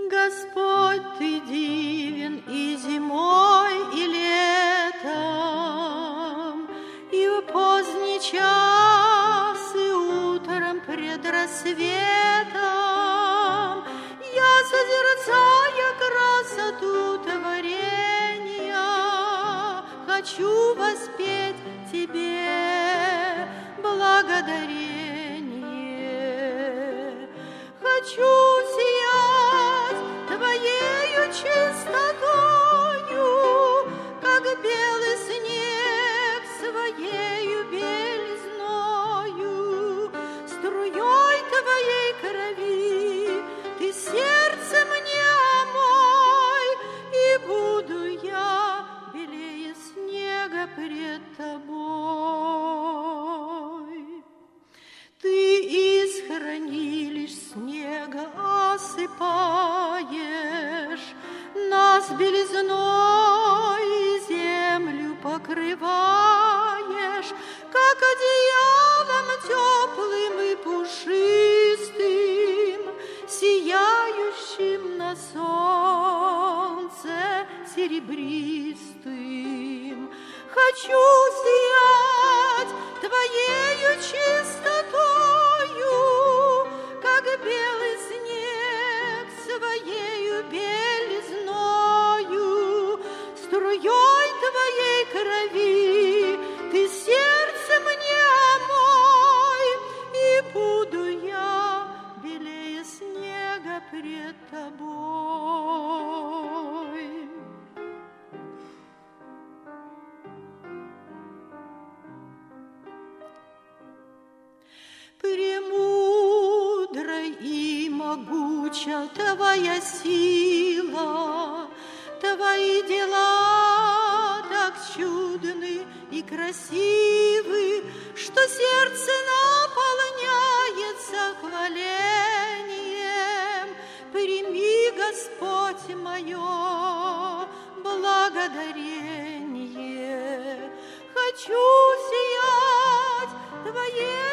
Господь, Ты дивен и зимой, и летом, и в поздний час, и утром пред рассветом. Я, созерцая красоту творения, хочу воспеть Тебе благодарение. Хочу сиять Твоею чистотою, как белый снег своею белизною, струей Твоей крови Ты сердце мне омой, и буду я белее снега пред Тобой. Ты из хранилищ снега осыпаешь, нас белизной и землю покрываешь, как одеялом теплым и пушистым, сияющим на солнце серебристым. Хочу сиять Твоею чистотою, как белый снег своею белизною, струей Твоей крови Ты сердце мне омой, и буду я белее снега пред Тобой. Премудрой и могуча Твоя сила, Твои дела так чудны и красивы, что сердце наполняется хвалением. Прими, Господь, мое благодарение. Хочу сиять Твоей